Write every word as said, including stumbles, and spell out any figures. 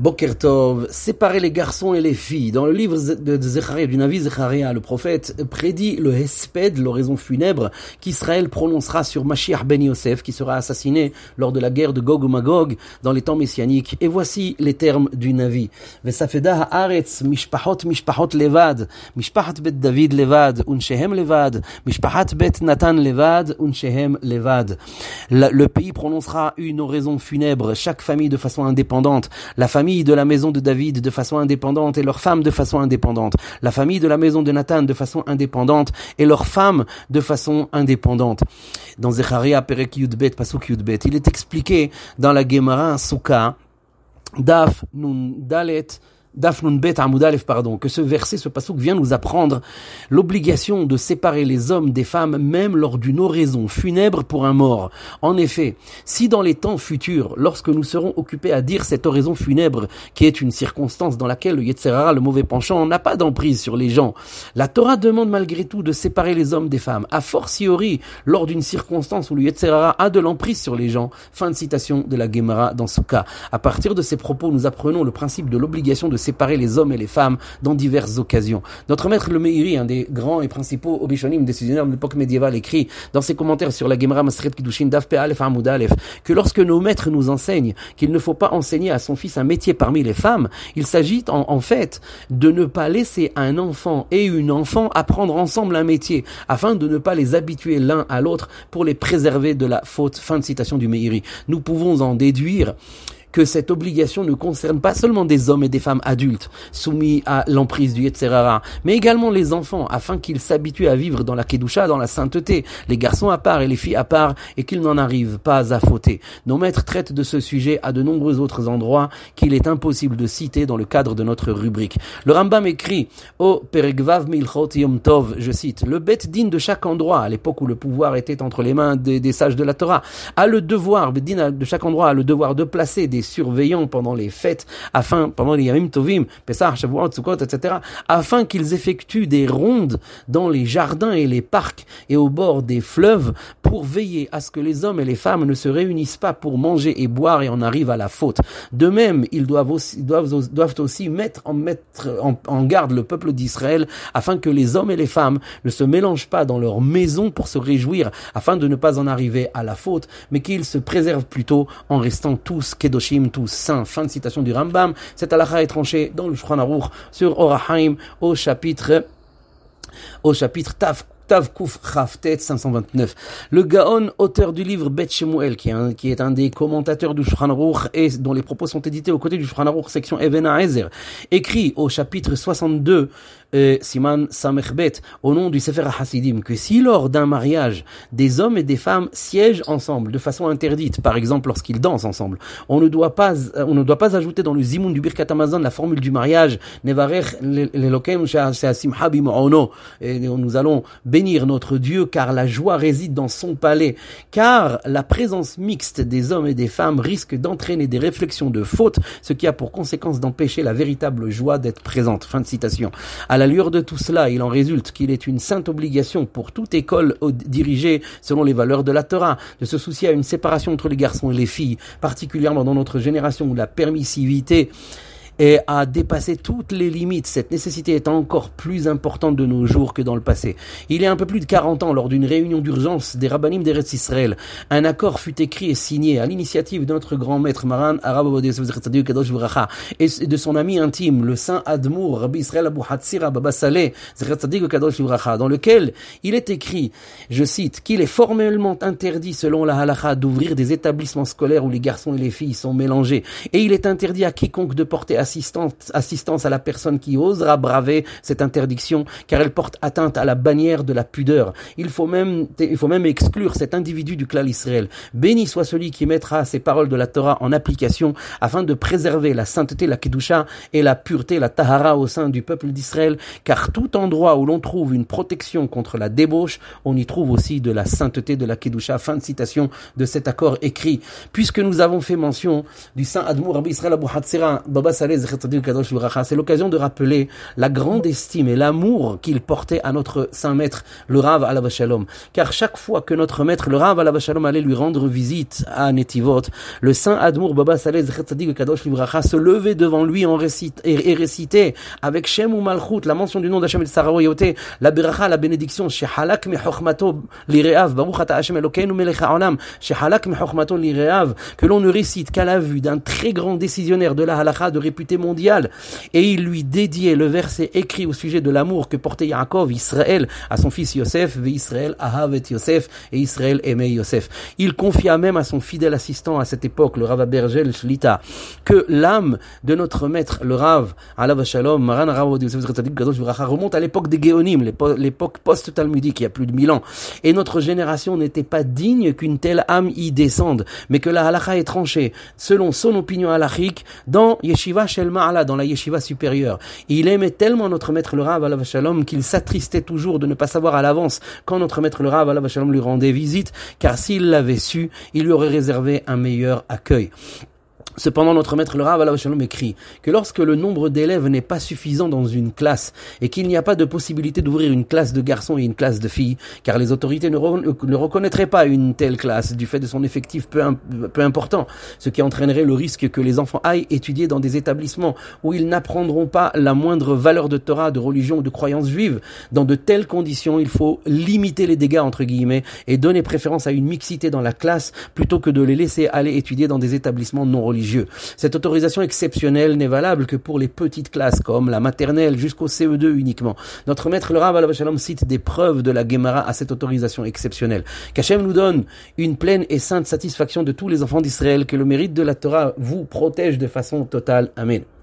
Boker Tov, séparer les garçons et les filles. Dans le livre de Zecharia, du Navi Zecharia, le prophète prédit le Hesped, l'oraison funèbre, qu'Israël prononcera sur Mashiach ben Yosef, qui sera assassiné lors de la guerre de Gog ou Magog dans les temps messianiques. Et voici les termes du Navi. Vesafeda haaretz mishpachot mishpachot levad, mishpachat bet David levad, unshehem levad, mishpachat bet Nathan levad, unshehem levad. Le pays prononcera une oraison funèbre, chaque famille de façon indépendante. La famille de la maison de David de façon indépendante et leurs femmes de façon indépendante. La famille de la maison de Nathan de façon indépendante et leurs femmes de façon indépendante. Dans Zecharia, Perek Yudbet, Pasuk Yudbet, il est expliqué dans la Gemara Souka, Daf Nun Dalet, Daf Nun Bet Amud Aleph, pardon, que ce verset, ce pasuk vient nous apprendre l'obligation de séparer les hommes des femmes même lors d'une oraison funèbre pour un mort. En effet, si dans les temps futurs, lorsque nous serons occupés à dire cette oraison funèbre, qui est une circonstance dans laquelle le Yetzer Hara, le mauvais penchant, n'a pas d'emprise sur les gens, la Torah demande malgré tout de séparer les hommes des femmes, a fortiori lors d'une circonstance où le Yetzer Hara a de l'emprise sur les gens. Fin de citation de la Gemara dans Souka. À partir de ces propos, nous apprenons le principe de l'obligation de séparer les hommes et les femmes dans diverses occasions. Notre maître le Meiri, un des grands et principaux Rishonim décisionnaires de l'époque médiévale, écrit dans ses commentaires sur la Gemara Maseret Kiddushin Daf Pe Aleph Amud Aleph que lorsque nos maîtres nous enseignent qu'il ne faut pas enseigner à son fils un métier parmi les femmes, il s'agit en, en fait de ne pas laisser un enfant et une enfant apprendre ensemble un métier afin de ne pas les habituer l'un à l'autre pour les préserver de la faute. Fin de citation du Meiri. Nous pouvons en déduire que cette obligation ne concerne pas seulement des hommes et des femmes adultes soumis à l'emprise du Yetzer Hara, mais également les enfants, afin qu'ils s'habituent à vivre dans la Kedusha, dans la sainteté, les garçons à part et les filles à part, et qu'ils n'en arrivent pas à fauter. Nos maîtres traitent de ce sujet à de nombreux autres endroits qu'il est impossible de citer dans le cadre de notre rubrique. Le Rambam écrit au Peregvav Milchot Yom Tov, je cite, le Bet Din de chaque endroit, à l'époque où le pouvoir était entre les mains des, des sages de la Torah, a le devoir, Bet Din de chaque endroit a le devoir de placer des surveillants pendant les fêtes, afin, pendant les Yamim Tovim, Pesach, Shavuot, Sukkot, et cetera, afin qu'ils effectuent des rondes dans les jardins et les parcs et au bord des fleuves pour veiller à ce que les hommes et les femmes ne se réunissent pas pour manger et boire et en arrivent à la faute. De même, ils doivent aussi, doivent, doivent aussi mettre, en, mettre en, en garde le peuple d'Israël afin que les hommes et les femmes ne se mélangent pas dans leur maison pour se réjouir, afin de ne pas en arriver à la faute, mais qu'ils se préservent plutôt en restant tous Kedoshim, tous saints. Fin de citation du Rambam. Cette halakha est tranchée dans le Shulchan Aruch sur Orachaim au chapitre au chapitre Tav Tav Kuf Chavtet cinq cent vingt-neuf. Le Gaon, auteur du livre Bet Shemuel, qui est un, qui est un des commentateurs du Shulchan Aruch et dont les propos sont édités aux côtés du Shulchan Aruch section Even HaEzer, écrit au chapitre soixante-deux Euh, Siman Samechbet, au nom du Sefer HaHasidim, que si lors d'un mariage, des hommes et des femmes siègent ensemble de façon interdite, par exemple lorsqu'ils dansent ensemble, on ne doit pas, on ne doit pas ajouter dans le Zimoun du Birkat Hamazon la formule du mariage, Nevarech l'Elokem She'asimcha bima'ono, et nous allons bénir notre Dieu car la joie réside dans son palais, car la présence mixte des hommes et des femmes risque d'entraîner des réflexions de faute, ce qui a pour conséquence d'empêcher la véritable joie d'être présente. Fin de citation. À la lueur de tout cela, il en résulte qu'il est une sainte obligation pour toute école dirigée selon les valeurs de la Torah de se soucier à une séparation entre les garçons et les filles, particulièrement dans notre génération où la permissivité et à dépasser toutes les limites. Cette nécessité est encore plus importante de nos jours que dans le passé. Il y a un peu plus de quarante ans, lors d'une réunion d'urgence des Rabbanim d'Eretz Israël, un accord fut écrit et signé à l'initiative de notre grand maître Maran, Arav Ovadia Yosef Zecher Tzaddik Kadosh V'Racha, et de son ami intime, le saint Admour, Rabbi Israël Abou Hatzira Baba Saleh Zecher Tzaddik Kadosh V'Racha, dans lequel il est écrit, je cite, qu'il est formellement interdit selon la halakha d'ouvrir des établissements scolaires où les garçons et les filles sont mélangés, et il est interdit à quiconque de porter Assistance, assistance à la personne qui osera braver cette interdiction, car elle porte atteinte à la bannière de la pudeur. Il faut même, il faut même exclure cet individu du Klal Israël. Béni soit celui qui mettra ces paroles de la Torah en application afin de préserver la sainteté, la Kedusha et la pureté, la Tahara au sein du peuple d'Israël, car tout endroit où l'on trouve une protection contre la débauche, on y trouve aussi de la sainteté, de la Kedusha. Fin de citation de cet accord écrit. Puisque nous avons fait mention du saint Admour Rabbi Israël Abou Hatzira Baba Saleh c'est l'occasion de rappeler la grande estime et l'amour qu'il portait à notre saint maître, le Rav Alav Shalom. Car chaque fois que notre maître, le Rav Alav Shalom, allait lui rendre visite à Netivot, le saint Admour Baba Saleh Zecher Tzadik Kadosh Livracha se levait devant lui en récite, et, et récitait avec Shem ou Malchut, la mention du nom d'Hashem et de Sarah Yoté, la beracha, la bénédiction, Shehalak mi chokhmato lireav, Baruch ata Hashem Elokeinu melech haolam, Shehalak mi chokhmato lireav, que l'on ne récite qu'à la vue d'un très grand décisionnaire de la halakha de réputé mondiale. Et il lui dédiait le verset écrit au sujet de l'amour que portait Yaakov, Israël, à son fils Yosef, ve Israël ahavet Yosef, et Israël aimait Yosef. Il confia même à son fidèle assistant à cette époque, le Rav Bergel Shlita, que l'âme de notre maître, le Rav Alav Shalom, Maran Rav Yosef Tzadik Kadosh Livracha, remonte à l'époque des Géonim, l'époque post-talmudique, il y a plus de mille ans. Et notre génération n'était pas digne qu'une telle âme y descende, mais que la halakha est tranchée, selon son opinion halachique, dans Yeshiva Shel Ma'ala, dans la Yeshiva supérieure. Et il aimait tellement notre maître le Rav Alav Shalom qu'il s'attristait toujours de ne pas savoir à l'avance quand notre maître le Rav Alav Shalom lui rendait visite, car s'il l'avait su, il lui aurait réservé un meilleur accueil. Cependant, notre maître le Rav Alav Shalom écrit que lorsque le nombre d'élèves n'est pas suffisant dans une classe et qu'il n'y a pas de possibilité d'ouvrir une classe de garçons et une classe de filles, car les autorités ne, re- ne reconnaîtraient pas une telle classe du fait de son effectif peu, im- peu important, ce qui entraînerait le risque que les enfants aillent étudier dans des établissements où ils n'apprendront pas la moindre valeur de Torah, de religion ou de croyance juive. Dans de telles conditions, il faut limiter les dégâts entre guillemets et donner préférence à une mixité dans la classe plutôt que de les laisser aller étudier dans des établissements non religieux. Cette autorisation exceptionnelle n'est valable que pour les petites classes, comme la maternelle jusqu'au C E deux uniquement. Notre maître le Rav Alav Shalom cite des preuves de la Gemara à cette autorisation exceptionnelle. Qu'Hachem nous donne une pleine et sainte satisfaction de tous les enfants d'Israël, que le mérite de la Torah vous protège de façon totale. Amen.